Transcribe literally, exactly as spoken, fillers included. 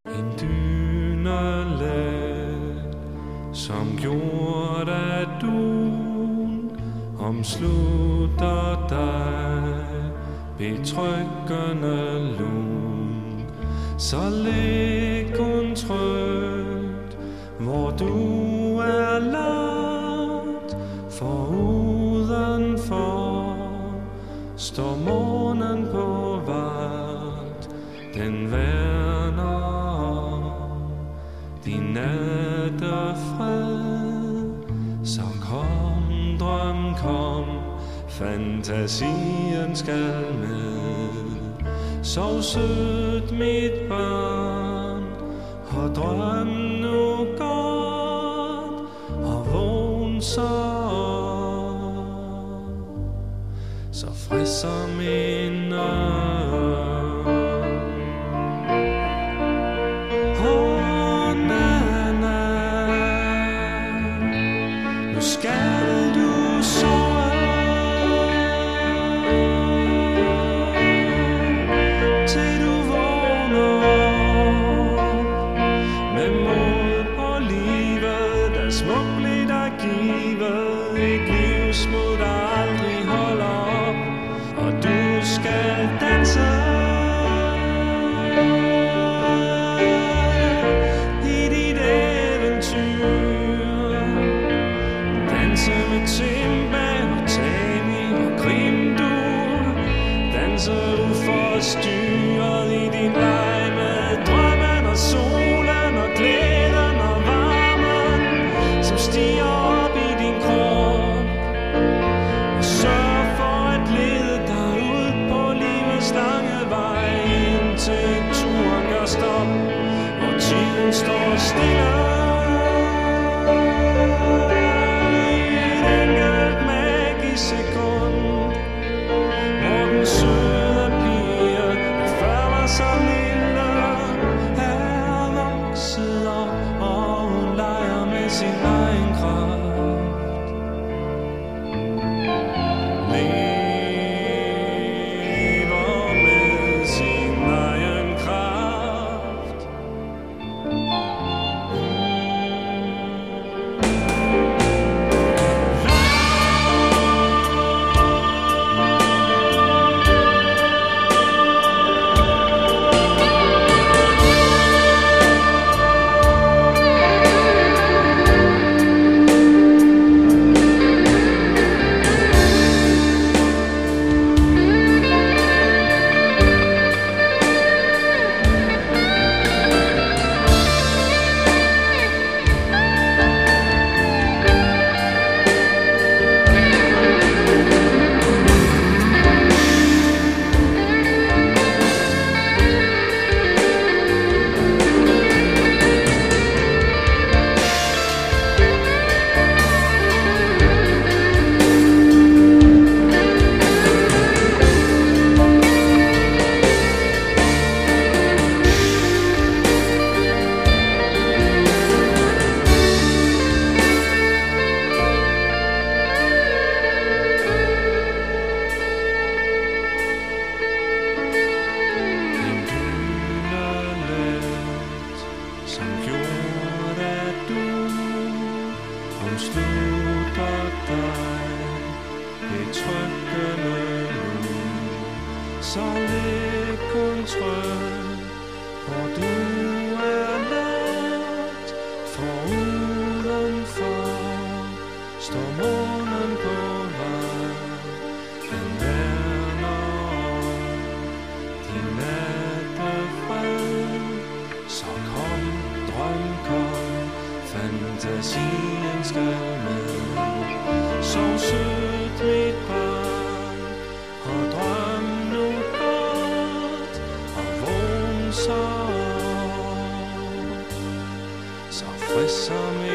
En dyne let, som gjorde, at du omslutter dig betryggende lun. Så lig kun trygt, hvor du er lagt, for udenfor står månen på vagt. Den værner din nattefred. Så kom, drøm, kom, fantasien skal med. Sov sødt, mit barn, og drøm nu godt, og vågn så så frisk som en ørn. Åh, nana, nu skal du sove, til du vågner med mod på livet, der smukt blev der givet, et livsmod der aldrig holder op, og du skal danse i dit eventyr. Danse med Timba og Tami og Grimdur. Danse uforstyrret i din leg med drømmen og solen og glæden og varmen, som stiger op i din krop. Og sørg for at lede dig ud på livets lange vej, indtil turen gør stop, og tiden står stille. I et enkelt magisk sekund, hvor den søde pige, der før var så lille, er vokset op, og hun leger med sin egen kraft. Lever med sin egen kraft. Som gjorde, at du omslutter dig betryggende lun. Så lig kun trygt, hvor du er lagt, for udenfor står månen på vagt. Den værner om din nattefred. Så kom, drøm, kom, fantasien skal med. Sov sødt, mit barn, og drøm nu godt, og vågn så så frisk som